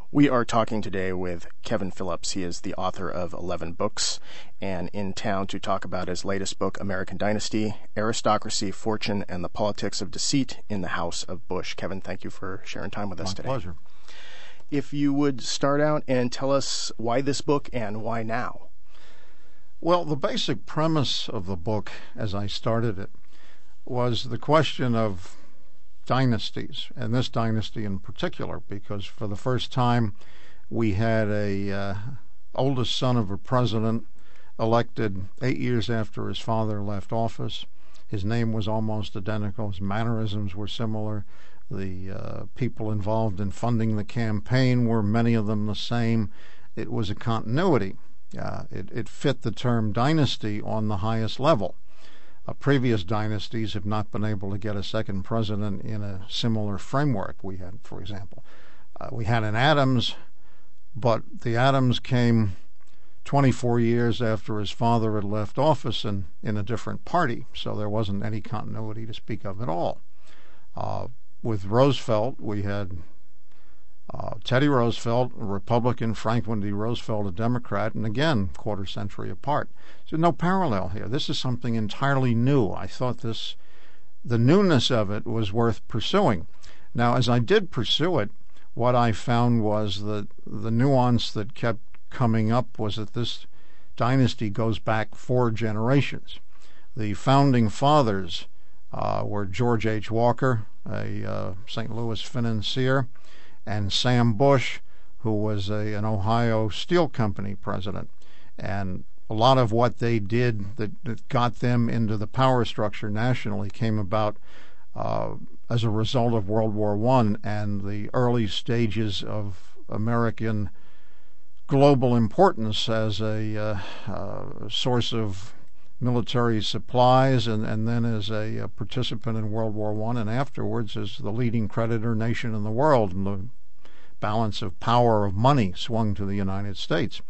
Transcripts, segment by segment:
We are talking today with Kevin Phillips. He is the author of 11 books and in town to talk about his latest book, American Dynasty, Aristocracy, Fortune, and the Politics of Deceit in the House of Bush. Kevin, thank you for sharing time with us today. My pleasure. If you would start out and tell us why this book and why now? Well, the basic premise of the book, as I started it, was the question of dynasties, and this dynasty in particular, because for the first time we had a oldest son of a president elected 8 years after his father left office. His name was almost identical. His mannerisms were similar. The people involved in funding the campaign were many of them the same. It was a continuity. It fit the term dynasty on the highest level. Previous dynasties have not been able to get a second president in a similar framework. We had, for example, we had an Adams, but the Adams came 24 years after his father had left office and in a different party, so there wasn't any continuity to speak of at all. With Roosevelt, we had Teddy Roosevelt, a Republican, Franklin D. Roosevelt, a Democrat, and again, quarter century apart. So no parallel here. This is something entirely new. I thought the newness of it was worth pursuing. Now, as I did pursue it, what I found was that the nuance that kept coming up was that this dynasty goes back 4 generations. The founding fathers were George H. Walker, a St. Louis financier, and Sam Bush, who was an Ohio Steel Company president. And a lot of what they did that got them into the power structure nationally came about as a result of World War I and the early stages of American global importance as a source of military supplies, and then as a participant in World War I, and afterwards as the leading creditor nation in the world, and the balance of power of money swung to the United States.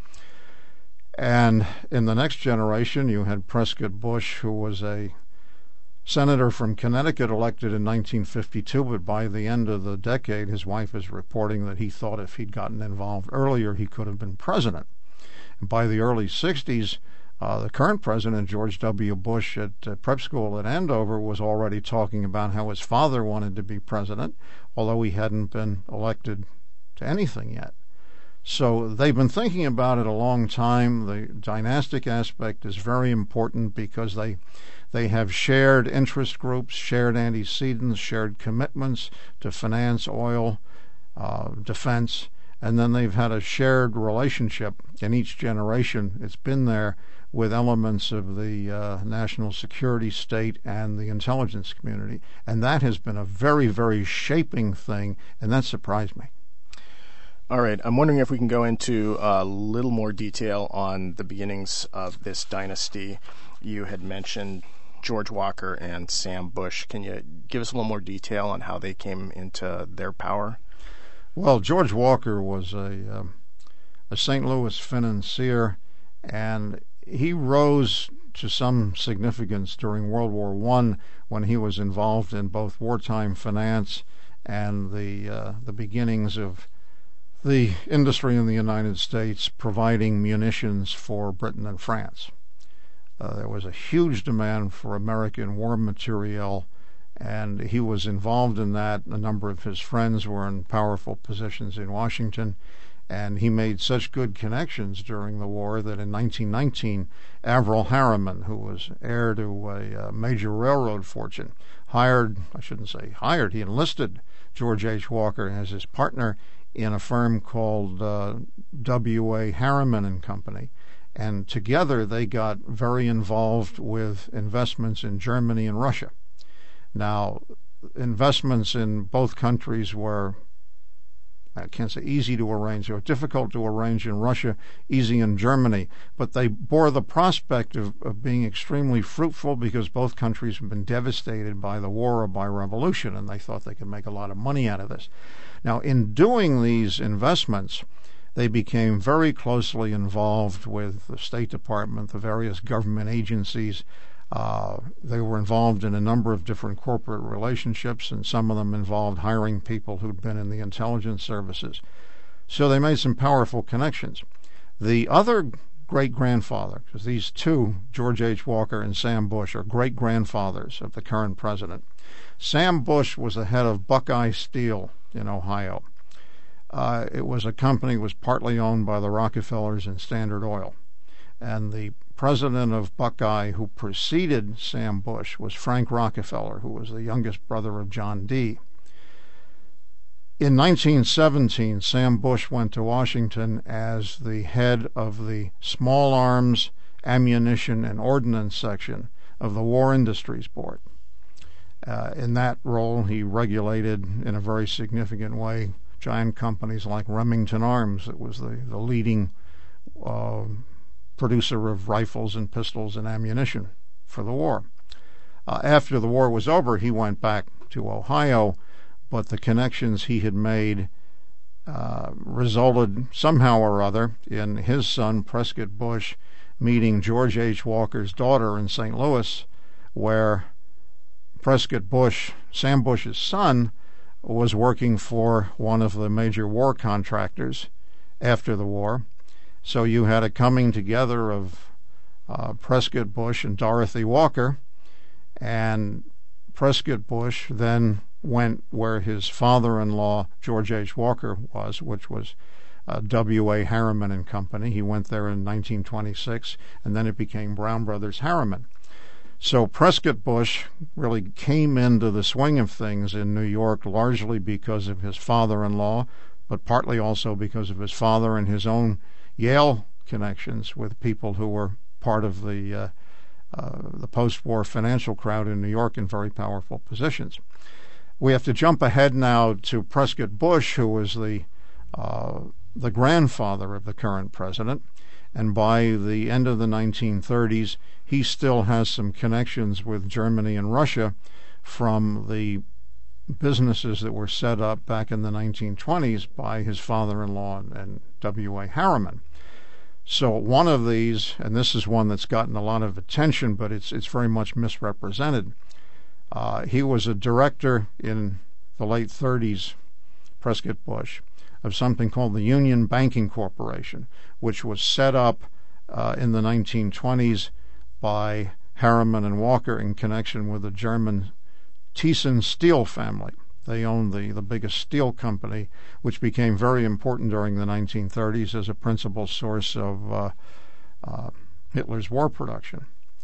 And in the next generation, you had Prescott Bush, who was a senator from Connecticut elected in 1952, but by the end of the decade, his wife is reporting that he thought if he'd gotten involved earlier, he could have been president. And by the early 60s, the current president, George W. Bush, at prep school at Andover, was already talking about how his father wanted to be president, although he hadn't been elected to anything yet. So they've been thinking about it a long time. The dynastic aspect is very important because they have shared interest groups, shared antecedents, shared commitments to finance, oil, defense, and then they've had a shared relationship in each generation. It's been there with elements of the national security state and the intelligence community. And that has been a very, very shaping thing, and that surprised me. All right. I'm wondering if we can go into a little more detail on the beginnings of this dynasty. You had mentioned George Walker and Sam Bush. Can you give us a little more detail on how they came into their power? Well, George Walker was a St. Louis financier, and he rose to some significance during World War I when he was involved in both wartime finance and the beginnings of the industry in the United States providing munitions for Britain and France. There was a huge demand for American war material, and he was involved in that. A number of his friends were in powerful positions in Washington, and he made such good connections during the war that in 1919, Averell Harriman, who was heir to a major railroad fortune, he enlisted George H. Walker as his partner in a firm called W.A. Harriman and Company. And together they got very involved with investments in Germany and Russia. Now, investments in both countries were, I can't say easy to arrange, they were difficult to arrange in Russia, easy in Germany, but they bore the prospect of being extremely fruitful because both countries had been devastated by the war or by revolution, and they thought they could make a lot of money out of this. Now, in doing these investments, they became very closely involved with the State Department, the various government agencies. They were involved in a number of different corporate relationships, and some of them involved hiring people who'd been in the intelligence services. So they made some powerful connections. The other great-grandfather, because these two, George H. Walker and Sam Bush, are great-grandfathers of the current president. Sam Bush was the head of Buckeye Steel in Ohio. It was a company that was partly owned by the Rockefellers and Standard Oil. And the president of Buckeye who preceded Sam Bush was Frank Rockefeller, who was the youngest brother of John D. In 1917, Sam Bush went to Washington as the head of the Small Arms, Ammunition, and Ordnance section of the War Industries Board. In that role, he regulated in a very significant way giant companies like Remington Arms, that was the leading producer of rifles and pistols and ammunition for the war. After the war was over, he went back to Ohio, but the connections he had made resulted somehow or other in his son, Prescott Bush, meeting George H. Walker's daughter in St. Louis, where Prescott Bush, Sam Bush's son, was working for one of the major war contractors after the war. So you had a coming together of Prescott Bush and Dorothy Walker, and Prescott Bush then went where his father-in-law, George H. Walker, was, which was W.A. Harriman and Company. He went there in 1926, and then it became Brown Brothers Harriman. So Prescott Bush really came into the swing of things in New York largely because of his father-in-law, but partly also because of his father and his own Yale connections with people who were part of the post-war financial crowd in New York in very powerful positions. We have to jump ahead now to Prescott Bush, who was the grandfather of the current president, and by the end of the 1930s, he still has some connections with Germany and Russia from the businesses that were set up back in the 1920s by his father-in-law and W.A. Harriman. So one of these, and this is one that's gotten a lot of attention, but it's very much misrepresented. He was a director in the late 30s, Prescott Bush, of something called the Union Banking Corporation, which was set up in the 1920s by Harriman and Walker in connection with the German Thyssen Steel family. They owned the biggest steel company, which became very important during the 1930s as a principal source of Hitler's war production.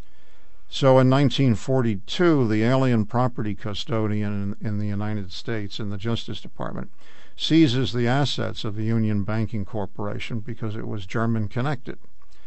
So in 1942, the alien property custodian in the United States in the Justice Department seizes the assets of the Union Banking Corporation because it was German-connected.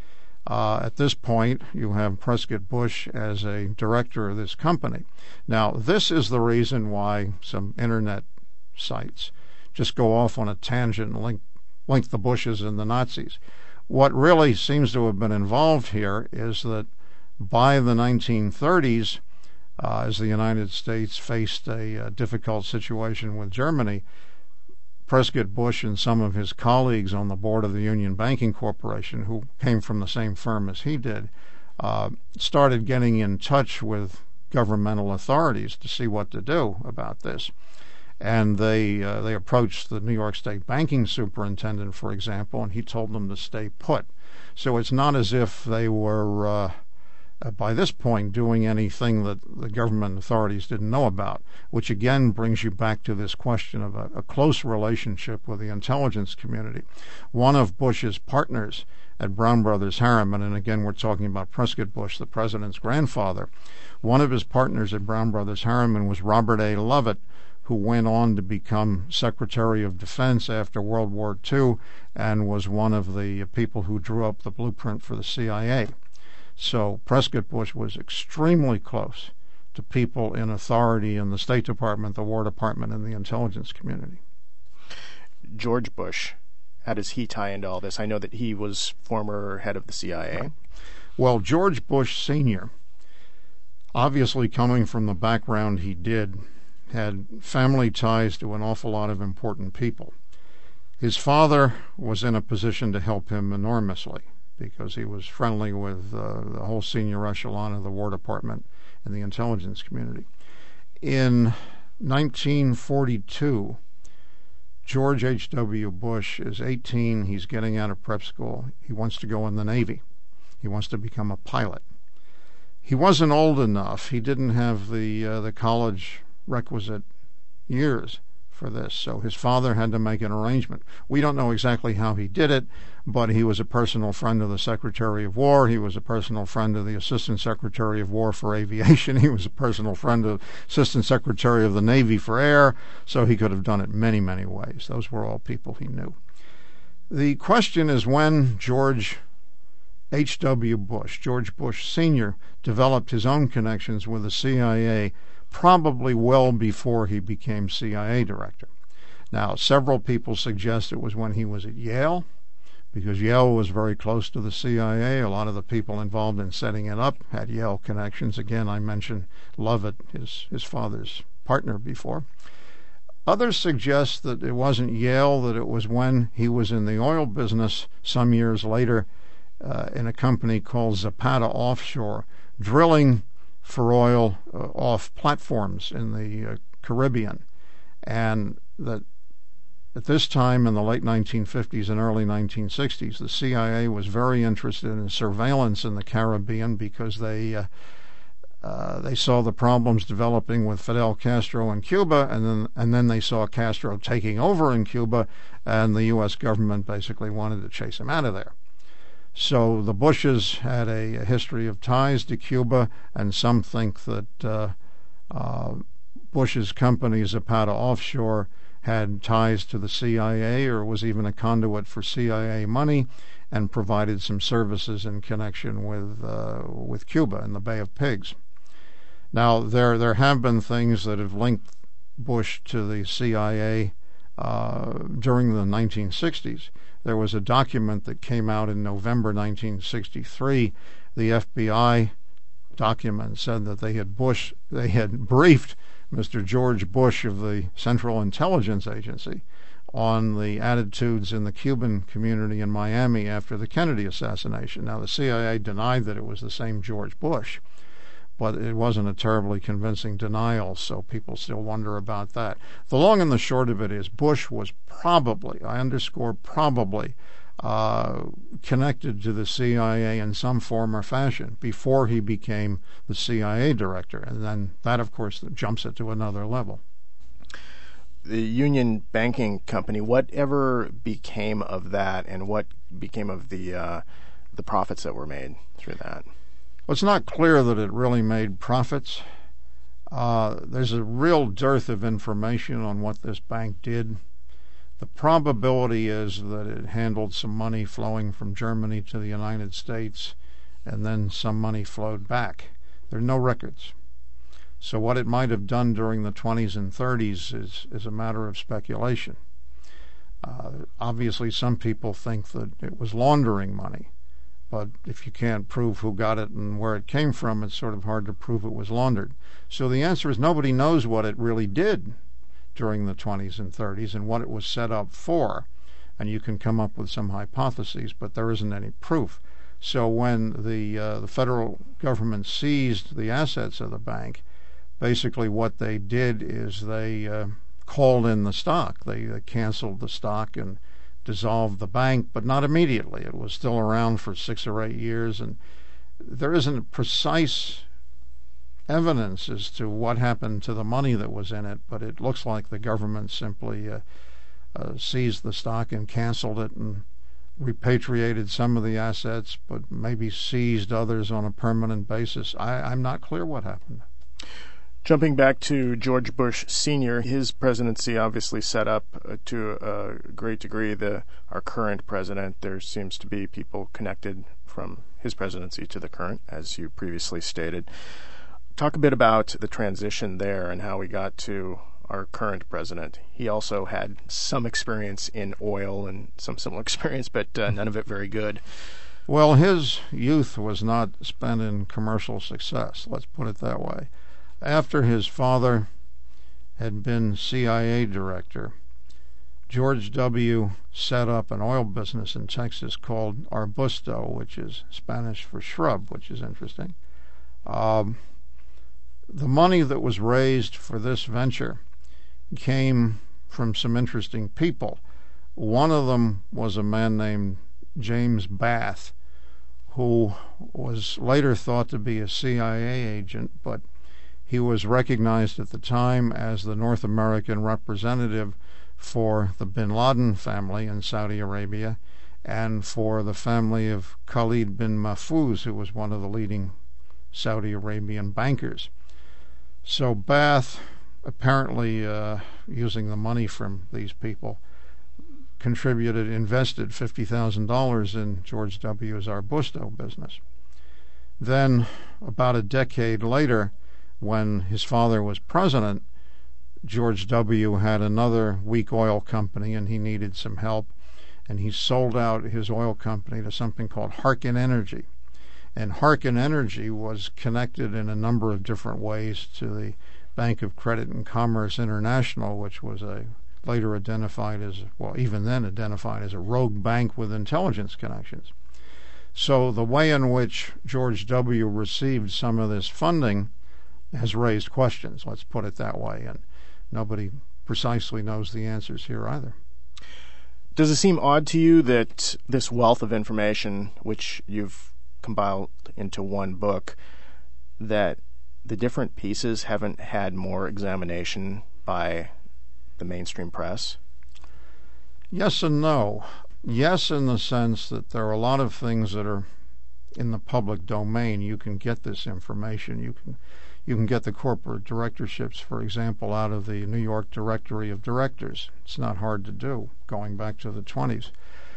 At this point, you have Prescott Bush as a director of this company. Now, this is the reason why some internet sites just go off on a tangent and link the Bushes and the Nazis. What really seems to have been involved here is that by the 1930s, as the United States faced a difficult situation with Germany, Prescott Bush and some of his colleagues on the board of the Union Banking Corporation, who came from the same firm as he did, started getting in touch with governmental authorities to see what to do about this. And they approached the New York State banking superintendent, for example, and he told them to stay put. So it's not as if they were by this point doing anything that the government authorities didn't know about, which again brings you back to this question of a close relationship with the intelligence community. One of Bush's partners at Brown Brothers Harriman, and again we're talking about Prescott Bush, the president's grandfather, one of his partners at Brown Brothers Harriman was Robert A. Lovett, who went on to become Secretary of Defense after World War II and was one of the people who drew up the blueprint for the CIA. So Prescott Bush was extremely close to people in authority in the State Department, the War Department, and the intelligence community. George Bush, how does he tie into all this? I know that he was former head of the CIA. Right. Well, George Bush Sr., obviously coming from the background he did, had family ties to an awful lot of important people. His father was in a position to help him enormously, because he was friendly with the whole senior echelon of the War Department and the intelligence community. In 1942, George H.W. Bush is 18. He's getting out of prep school. He wants to go in the Navy. He wants to become a pilot. He wasn't old enough. He didn't have the college requisite years for this, so his father had to make an arrangement. We don't know exactly how he did it, but he was a personal friend of the Secretary of War. He was a personal friend of the Assistant Secretary of War for Aviation. He was a personal friend of Assistant Secretary of the Navy for Air, so he could have done it many, many ways. Those were all people he knew. The question is when George H.W. Bush, George Bush Sr., developed his own connections with the CIA, probably well before he became CIA director. Now, several people suggest it was when he was at Yale, because Yale was very close to the CIA. A lot of the people involved in setting it up had Yale connections. Again, I mentioned Lovett, his father's partner, before. Others suggest that it wasn't Yale, that it was when he was in the oil business some years later in a company called Zapata Offshore, drilling for oil off platforms in the Caribbean. And that at this time in the late 1950s and early 1960s, the CIA was very interested in surveillance in the Caribbean because they saw the problems developing with Fidel Castro in Cuba, and then they saw Castro taking over in Cuba, and the U.S. government basically wanted to chase him out of there. So the Bushes had a history of ties to Cuba, and some think that Bush's company, Zapata Offshore, had ties to the CIA or was even a conduit for CIA money and provided some services in connection with Cuba and the Bay of Pigs. Now, there have been things that have linked Bush to the CIA during the 1960s. There was a document that came out in November 1963. The FBI document said that they had briefed Mr. George Bush of the Central Intelligence Agency on the attitudes in the Cuban community in Miami after the Kennedy assassination. Now, the CIA denied that it was the same George Bush, but it wasn't a terribly convincing denial, so people still wonder about that. The long and the short of it is Bush was probably, I underscore probably, connected to the CIA in some form or fashion before he became the CIA director, and then that, of course, jumps it to another level. The Union Banking Company, whatever became of that, and what became of the profits that were made through that? Well, it's not clear that it really made profits. There's a real dearth of information on what this bank did. The probability is that it handled some money flowing from Germany to the United States, and then some money flowed back. There are no records. So what it might have done during the 20s and 30s is a matter of speculation. Obviously, some people think that it was laundering money. But if you can't prove who got it and where it came from, it's sort of hard to prove it was laundered. So the answer is nobody knows what it really did during the 20s and 30s and what it was set up for. And you can come up with some hypotheses, but there isn't any proof. So when the federal government seized the assets of the bank, basically what they did is they called in the stock. They canceled the stock and dissolved the bank, but not immediately. It was still around for 6 or 8 years, and there isn't precise evidence as to what happened to the money that was in it, but it looks like the government simply seized the stock and canceled it and repatriated some of the assets, but maybe seized others on a permanent basis. I'm not clear what happened. Jumping back to George Bush Sr., his presidency obviously set up to a great degree our current president. There seems to be people connected from his presidency to the current, as you previously stated. Talk a bit about the transition there and how we got to our current president. He also had some experience in oil and some similar experience, but none of it very good. Well, his youth was not spent in commercial success, let's put it that way. After his father had been CIA director, George W. set up an oil business in Texas called Arbusto, which is Spanish for shrub, which is interesting. The money that was raised for this venture came from some interesting people. One of them was a man named James Bath, who was later thought to be a CIA agent, but he was recognized at the time as the North American representative for the bin Laden family in Saudi Arabia and for the family of Khalid bin Mahfouz, who was one of the leading Saudi Arabian bankers. So Bath, apparently using the money from these people, invested $50,000 in George W.'s Arbusto business. Then, about a decade later, when his father was president, George W. had another weak oil company and he needed some help, and he sold out his oil company to something called Harkin Energy. And Harkin Energy was connected in a number of different ways to the Bank of Credit and Commerce International, which was later identified as, well, even then identified as a rogue bank with intelligence connections. So the way in which George W. received some of this funding has raised questions, let's put it that way, and nobody precisely knows the answers here either. Does it seem odd to you that this wealth of information, which you've compiled into one book, that the different pieces haven't had more examination by the mainstream press? Yes and no. Yes, in the sense that there are a lot of things that are in the public domain. You can get this information. You can get the corporate directorships, for example, out of the New York Directory of Directors. It's not hard to do, going back to the 20s.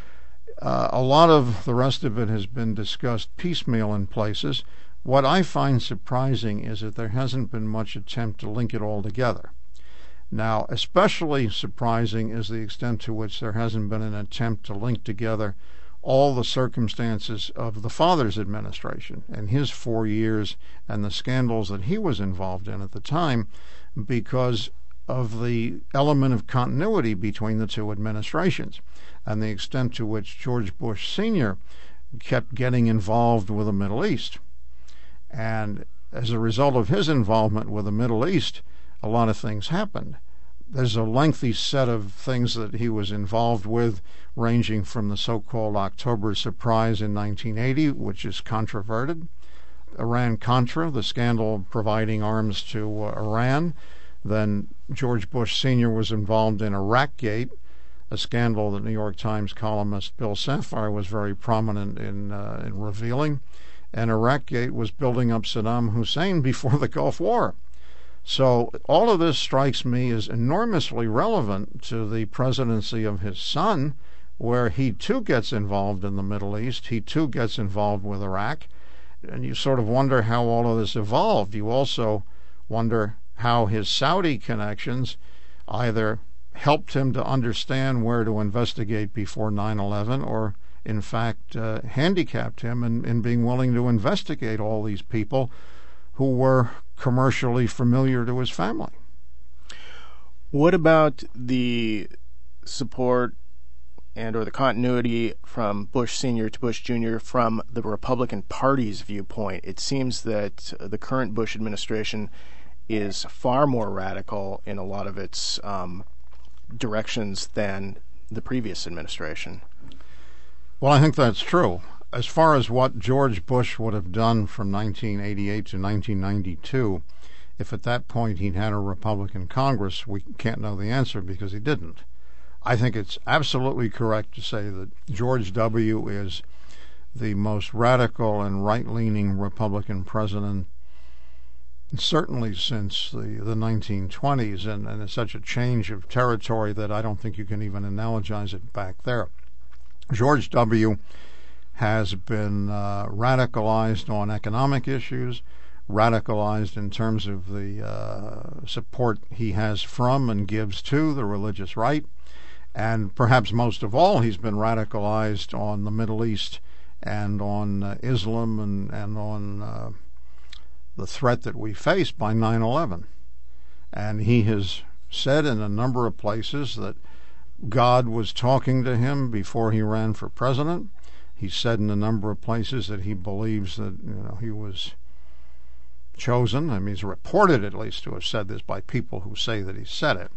A lot of the rest of it has been discussed piecemeal in places. What I find surprising is that there hasn't been much attempt to link it all together. Now, especially surprising is the extent to which there hasn't been an attempt to link together all the circumstances of the father's administration and his 4 years and the scandals that he was involved in at the time, because of the element of continuity between the two administrations and the extent to which George Bush Sr. kept getting involved with the Middle East. And as a result of his involvement with the Middle East, a lot of things happened. There's a lengthy set of things that he was involved with, ranging from the so-called October surprise in 1980, which is controverted, Iran-Contra, the scandal providing arms to Iran. Then George Bush Sr. was involved in Iraqgate, a scandal that New York Times columnist Bill Safire was very prominent in revealing. And Iraqgate was building up Saddam Hussein before the Gulf War. So all of this strikes me as enormously relevant to the presidency of his son, where he too gets involved in the Middle East, he too gets involved with Iraq, and you sort of wonder how all of this evolved. You also wonder how his Saudi connections either helped him to understand where to investigate before 9/11 or in fact handicapped him in being willing to investigate all these people who were commercially familiar to his family. What about the support and or the continuity from Bush Sr. to Bush Jr. from the Republican Party's viewpoint? It seems that the current Bush administration is far more radical in a lot of its directions than the previous administration. Well, I think that's true. As far as what George Bush would have done from 1988 to 1992, if at that point he'd had a Republican Congress, we can't know the answer because he didn't. I think it's absolutely correct to say that George W. is the most radical and right-leaning Republican president certainly since the 1920s, and it's such a change of territory that I don't think you can even analogize it back there. George W. has been radicalized on economic issues, radicalized in terms of the support he has from and gives to the religious right, and perhaps most of all, he's been radicalized on the Middle East and on Islam and on the threat that we face by 9/11. And he has said in a number of places that God was talking to him before he ran for president. He said in a number of places that he believes that he was chosen. I mean, he's reported at least to have said this by people who say that he said it.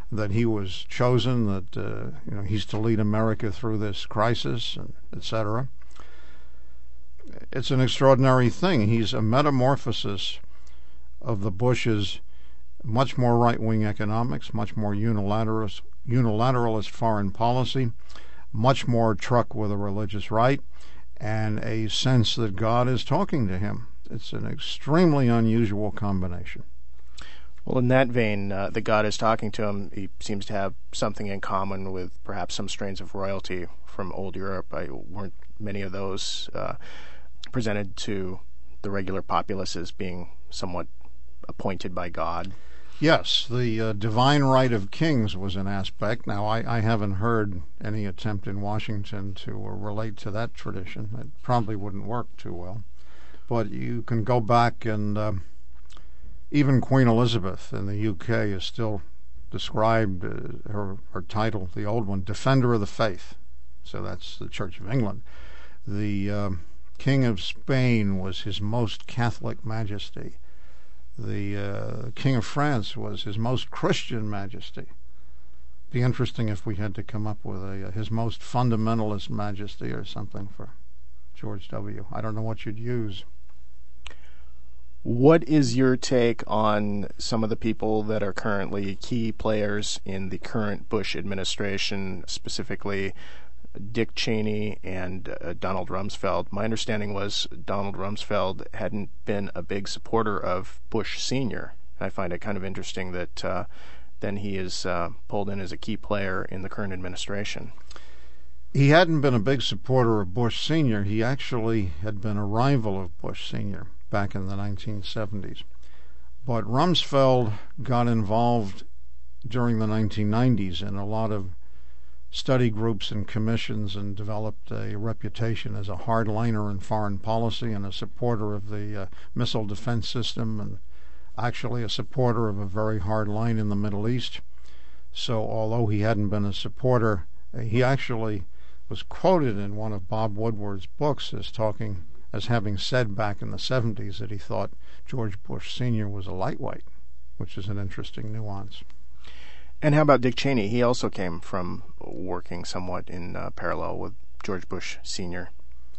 that he was chosen, that he's to lead America through this crisis, and etc. It's an extraordinary thing. He's a metamorphosis of the Bushes, much more right-wing economics, much more unilateralist foreign policy, much more truck with a religious right, and a sense that God is talking to him. It's an extremely unusual combination. Well, in that vein, that God is talking to him, he seems to have something in common with perhaps some strains of royalty from old Europe. Weren't many of those presented to the regular populace as being somewhat appointed by God? Yes, the divine right of kings was an aspect. Now, I haven't heard any attempt in Washington to relate to that tradition. It probably wouldn't work too well. But you can go back, and even Queen Elizabeth in the UK is still described, her title, the old one, Defender of the Faith. So that's the Church of England. The King of Spain was His Most Catholic Majesty. The King of France was His Most Christian Majesty. Be interesting if we had to come up with His Most Fundamentalist Majesty or something for George W. I don't know what you'd use. What is your take on some of the people that are currently key players in the current Bush administration, specifically Dick Cheney and Donald Rumsfeld? My understanding was Donald Rumsfeld hadn't been a big supporter of Bush Sr. I find it kind of interesting that then he is pulled in as a key player in the current administration. He hadn't been a big supporter of Bush Sr. He actually had been a rival of Bush Sr. back in the 1970s. But Rumsfeld got involved during the 1990s in a lot of study groups and commissions and developed a reputation as a hardliner in foreign policy and a supporter of the missile defense system, and actually a supporter of a very hard line in the Middle East. So although he hadn't been a supporter, he actually was quoted in one of Bob Woodward's books as having said back in the 70s that he thought George Bush Sr. was a lightweight, which is an interesting nuance. And how about Dick Cheney? He also came from working somewhat in parallel with George Bush Sr.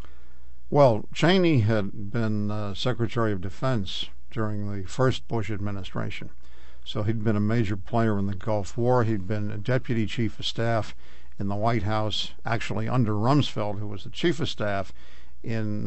Well, Cheney had been Secretary of Defense during the first Bush administration. So he'd been a major player in the Gulf War. He'd been a Deputy Chief of Staff in the White House, actually under Rumsfeld, who was the Chief of Staff, in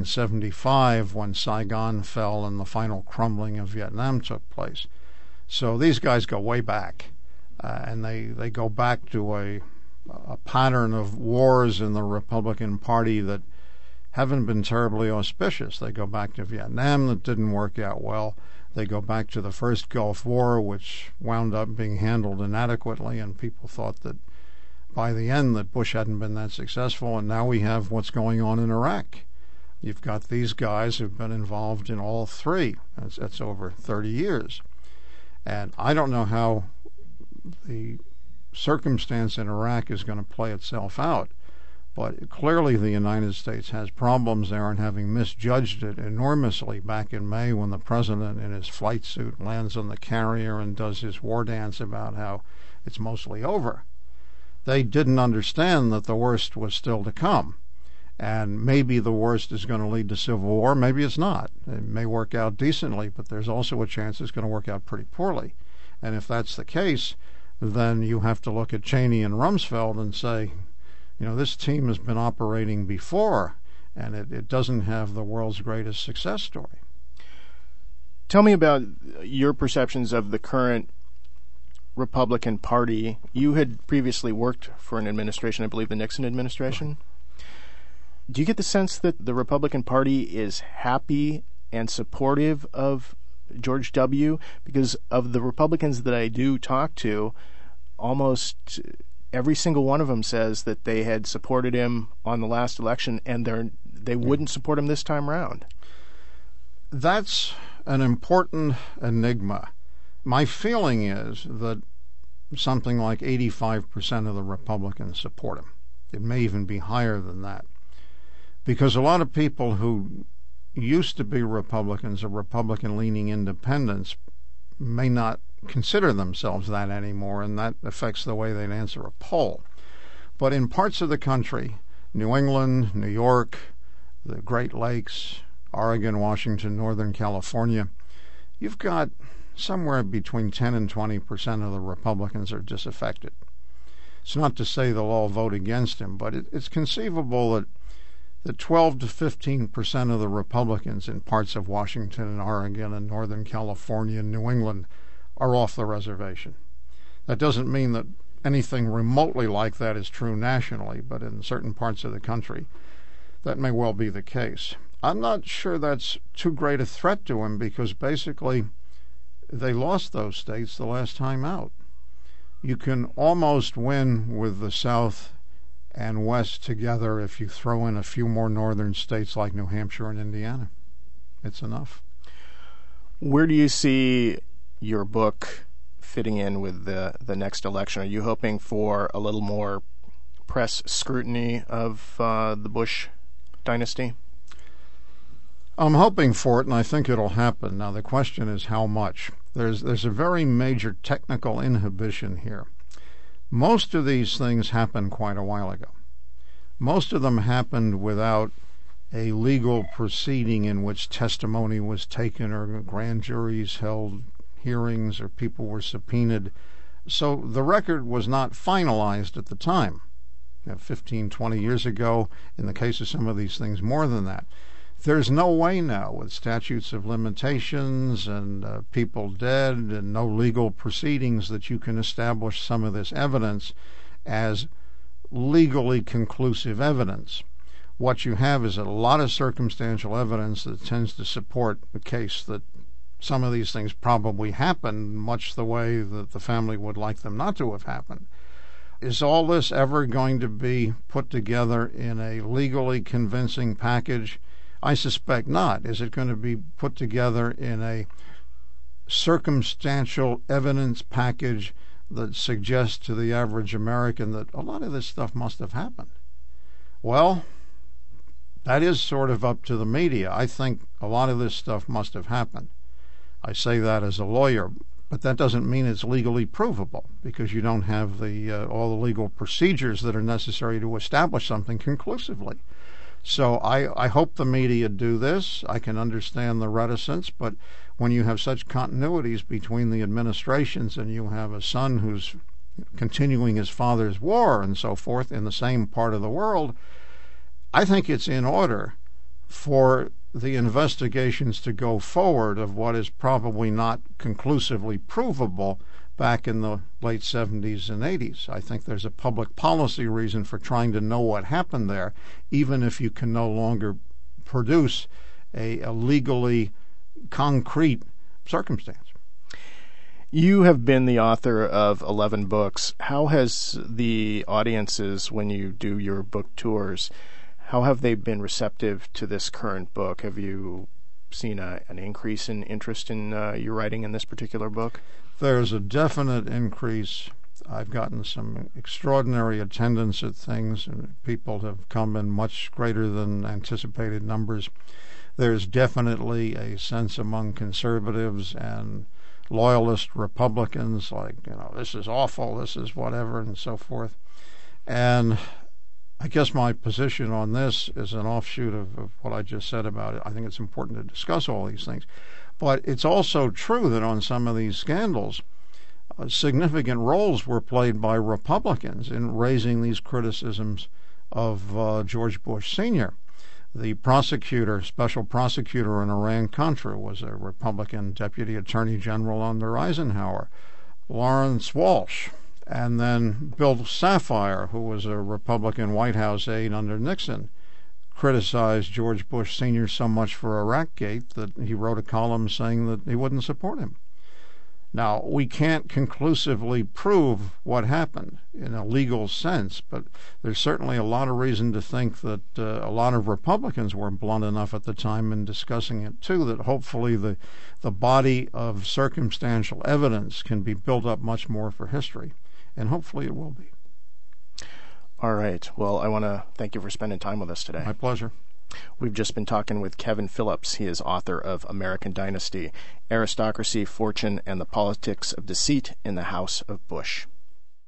1975 when Saigon fell and the final crumbling of Vietnam took place. So these guys go way back, and they go back to a pattern of wars in the Republican Party that haven't been terribly auspicious. They go back to Vietnam, that didn't work out well. They go back to the first Gulf War, which wound up being handled inadequately, and people thought that by the end that Bush hadn't been that successful. And now we have what's going on in Iraq. You've got these guys who've been involved in all three. That's over 30 years. And I don't know how the circumstance in Iraq is going to play itself out. But clearly the United States has problems there, and having misjudged it enormously back in May when the president in his flight suit lands on the carrier and does his war dance about how it's mostly over. They didn't understand that the worst was still to come. And maybe the worst is going to lead to civil war. Maybe it's not. It may work out decently, but there's also a chance it's going to work out pretty poorly. And if that's the case, then you have to look at Cheney and Rumsfeld and say, this team has been operating before, and it doesn't have the world's greatest success story. Tell me about your perceptions of the current Republican Party. You had previously worked for an administration, I believe the Nixon administration. Do you get the sense that the Republican Party is happy and supportive of George W.? Because of the Republicans that I do talk to, almost every single one of them says that they had supported him on the last election, and they wouldn't support him this time around. That's an important enigma. My feeling is that something like 85% of the Republicans support him. It may even be higher than that. Because a lot of people who used to be Republicans or Republican-leaning independents may not consider themselves that anymore, and that affects the way they'd answer a poll. But in parts of the country, New England, New York, the Great Lakes, Oregon, Washington, Northern California, you've got somewhere between 10 and 20% of the Republicans are disaffected. It's not to say they'll all vote against him, but it's conceivable that 12 to 15% of the Republicans in parts of Washington and Oregon and Northern California and New England are off the reservation. That doesn't mean that anything remotely like that is true nationally, but in certain parts of the country, that may well be the case. I'm not sure that's too great a threat to him, because basically they lost those states the last time out. You can almost win with the South and West together if you throw in a few more northern states like New Hampshire and Indiana. It's enough. Where do you see your book fitting in with the next election? Are you hoping for a little more press scrutiny of the Bush dynasty? I'm hoping for it, and I think it'll happen. Now, the question is how much. There's a very major technical inhibition here. Most of these things happened quite a while ago. Most of them happened without a legal proceeding in which testimony was taken or grand juries held hearings or people were subpoenaed. So the record was not finalized at the time. 15, 20 years ago, in the case of some of these things, more than that. There's no way now, with statutes of limitations and people dead and no legal proceedings, that you can establish some of this evidence as legally conclusive evidence. What you have is a lot of circumstantial evidence that tends to support the case that some of these things probably happened, much the way that the family would like them not to have happened. Is all this ever going to be put together in a legally convincing package? I suspect not. Is it going to be put together in a circumstantial evidence package that suggests to the average American that a lot of this stuff must have happened? Well, that is sort of up to the media. I think a lot of this stuff must have happened. I say that as a lawyer, but that doesn't mean it's legally provable, because you don't have all the legal procedures that are necessary to establish something conclusively. So I hope the media do this. I can understand the reticence, but when you have such continuities between the administrations and you have a son who's continuing his father's war and so forth in the same part of the world, I think it's in order for the investigations to go forward of what is probably not conclusively provable back in the late 70s and 80s. I think there's a public policy reason for trying to know what happened there, even if you can no longer produce a legally concrete circumstance. You have been the author of 11 books. How has the audiences, when you do your book tours, how have they been receptive to this current book? Have you seen an increase in interest in your writing in this particular book? There's a definite increase. I've gotten some extraordinary attendance at things, and people have come in much greater than anticipated numbers. There's definitely a sense among conservatives and loyalist Republicans, like, this is awful, this is whatever, and so forth. And I guess my position on this is an offshoot of what I just said about it. I think it's important to discuss all these things. But it's also true that on some of these scandals, significant roles were played by Republicans in raising these criticisms of George Bush Sr. The prosecutor, special prosecutor in Iran-Contra, was a Republican deputy attorney general under Eisenhower. Lawrence Walsh, and then Bill Safire, who was a Republican White House aide under Nixon, criticized George Bush Sr. so much for Iraqgate that he wrote a column saying that he wouldn't support him. Now, we can't conclusively prove what happened in a legal sense, but there's certainly a lot of reason to think that a lot of Republicans were blunt enough at the time in discussing it, too, that hopefully the body of circumstantial evidence can be built up much more for history, and hopefully it will be. All right. Well, I want to thank you for spending time with us today. My pleasure. We've just been talking with Kevin Phillips. He is author of American Dynasty, Aristocracy, Fortune, and the Politics of Deceit in the House of Bush.